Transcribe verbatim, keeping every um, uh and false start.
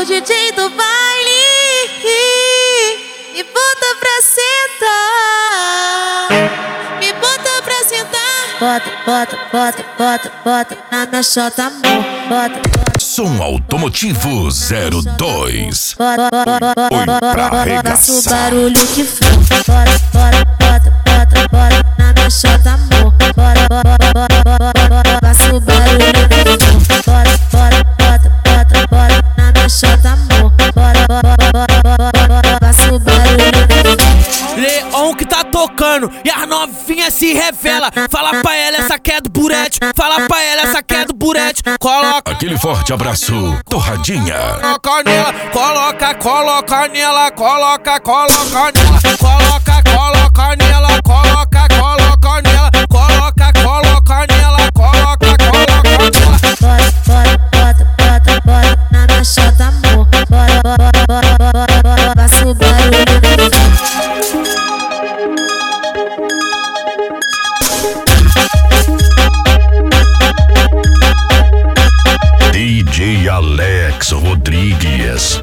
D J do baile, me bota pra sentar, me bota pra sentar. Bota, bota, bota, bota, bota na minha chota, amor. Bota, bota. Som Automotivo zero dois. Bota, bota, bota, Oi pra bota, arregaçar. o barulho que faz. Bota, bota, bota, bota, bota na minha chota, amor. Bota, bota, bota, bota, bota o barulho que faz. Bota, bota, bota, bota, bota na minha chota, amor. Bota, bota, bota, bota, bota o barulho que faz. Leon que tá tocando e as novinhas se revela. Fala pra ela, essa que é do burete. Fala pra ela, essa que é do burete. Coloca Aquele forte abraço, Torradinha. Coloca nela, coloca, coloca nela, coloca, coloca nela, coloca, coloca nela,